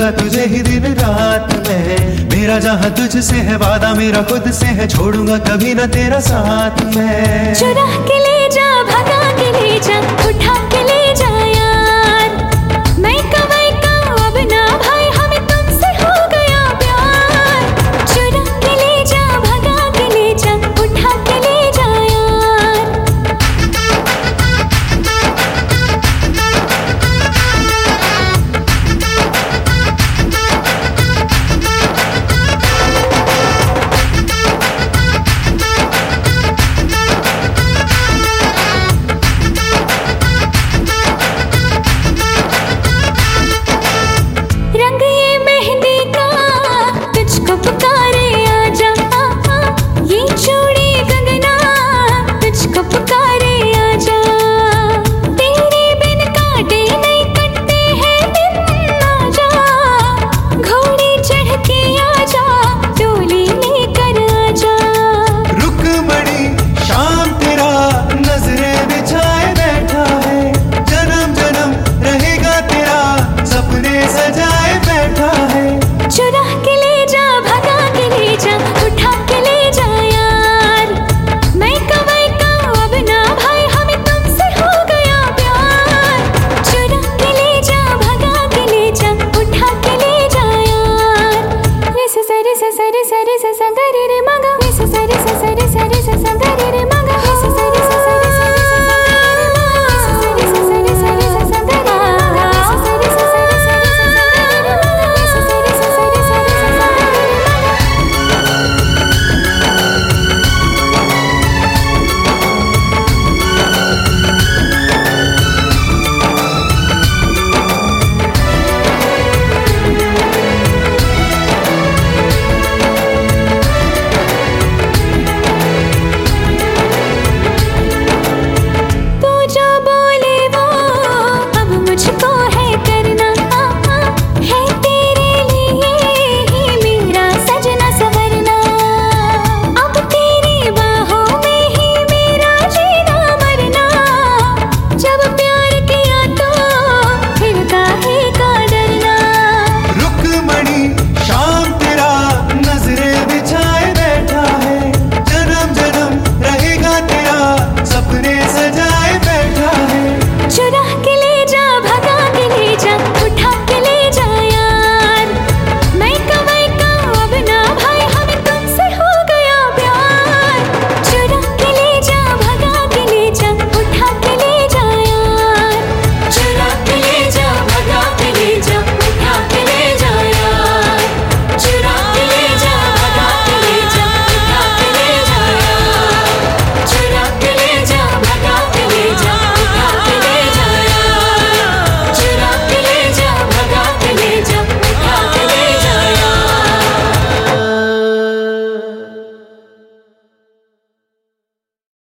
ढूंढूंगा तुझे ही दिन रात में। मेरा जहाँ तुझसे है वादा, मेरा खुद से है, छोड़ूंगा कभी ना तेरा साथ में। चुरा के ले जा, भगा के ले जा, उठा के ले जा यार। मैं कमाई का अब ना भाई, हमें तुमसे हो गया प्यार। चुरा के ले जा, भगा के ले जा, उठा के ले जा यार। रंग ये मेहंदी का तुझको पुकारे आजा, ये चूड़ी कंगना तुझको पुकारे आजा। तेरे बिन काटे नहीं कटते हैं दिन, आजा घोड़े चढ़ के आजा, डोली लेकर आजा। रुक बड़ी शाम तेरा नजरें बिछाए बैठा है, जन्म जन्म रहेगा तेरा सपने सजाए बैठा है। चुरा के ले जा, भगा के ले जा, उठा के ले जा यार। मैं कमाई का अब ना भाई, हमें तुमसे हो गया प्यार। चुरा के ले जा, भगा के ले जा, उठा के ले जा यार। रे सा रे सा रे सा रे सा सा गा रे रे मा गा, रे सा रे सा रे सा रे सा गा रे रे मा।